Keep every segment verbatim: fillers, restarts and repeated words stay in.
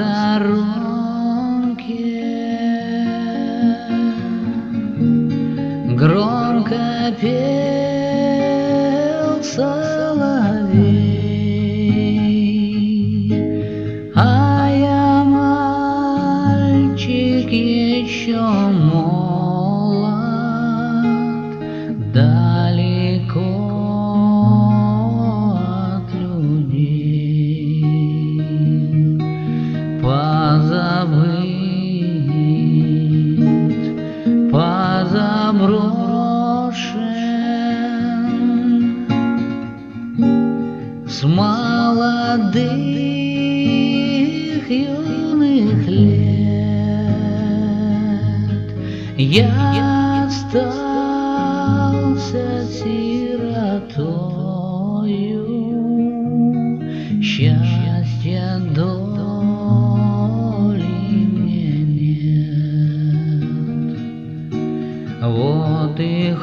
сторонке громко пел соловей, а я мальчик еще молод, далеко от людей, позабыт, позаброшен, с молодых юных лет я остался сиротою, счастья доли мне нет. Вот и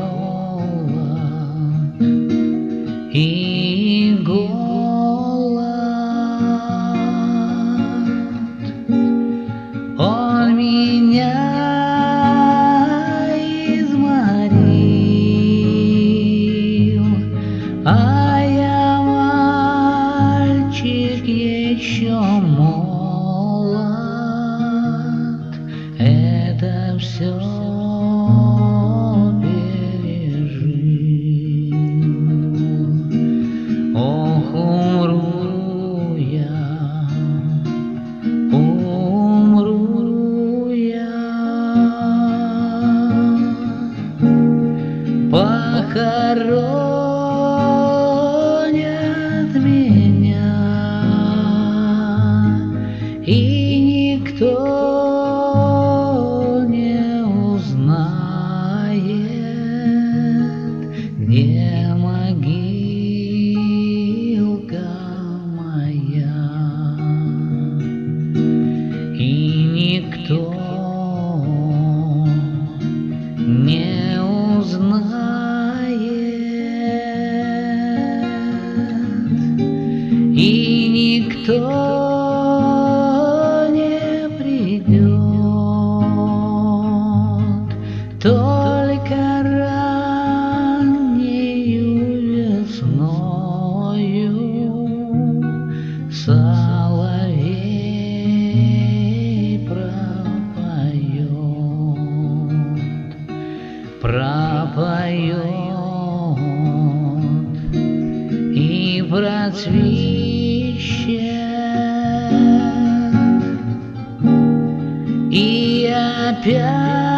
холод, и голод, он меня изморил, а я мальчик еще молод, это все пережил. Ох, умру я, умру я, похоронят меня, и никто не узнает, где могилка моя, и никто не узнает, и никто не придет, только раннею весною соловей пропоет, пропоет и процвищет, и опять